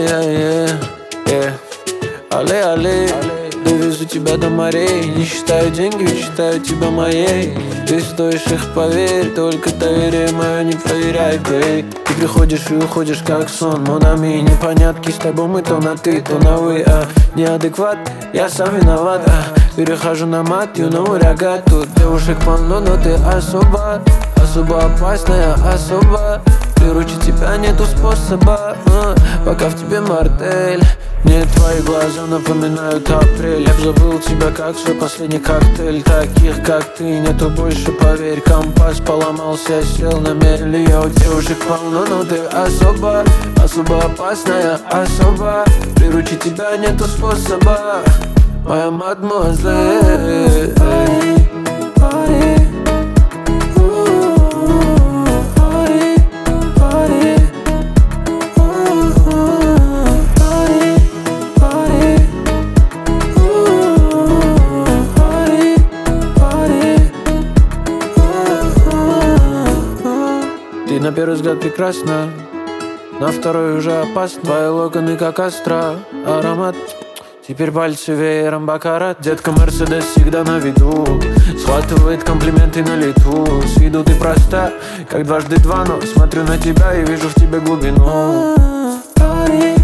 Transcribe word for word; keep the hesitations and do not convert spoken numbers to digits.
Ай-яй-яй, yeah. Але-але, довезу тебя до морей. Не считаю деньги, считаю тебя моей. Ты стоишь их, поверь, только доверие мое не проверяй, бей. Ты приходишь и уходишь как сон, монами. Непонятки с тобой мы то на ты, то на вы, а неадекват, я сам виноват, а перехожу на мат, you know what I got. Тут девушек полно, но ты особо, особо опасная, особо. Приручить тебя нету способа, а, пока в тебе мартель. Мне твои глаза напоминают апрель. Я б забыл тебя как свой последний коктейль. Таких как ты нету больше, поверь. Компас поломался, я сел на мель. Я у девушек полно, но ты особо, особо опасная, особо. Приручить тебя нету способа, моя мадемуазель. Ты на первый взгляд прекрасна, на второй уже опасно. Твои локоны как астра, аромат. Теперь пальцы веером бакарат. Детка Мерседес всегда на виду, схватывает комплименты на лету. С виду ты проста, как дважды два, но смотрю на тебя и вижу в тебе глубину.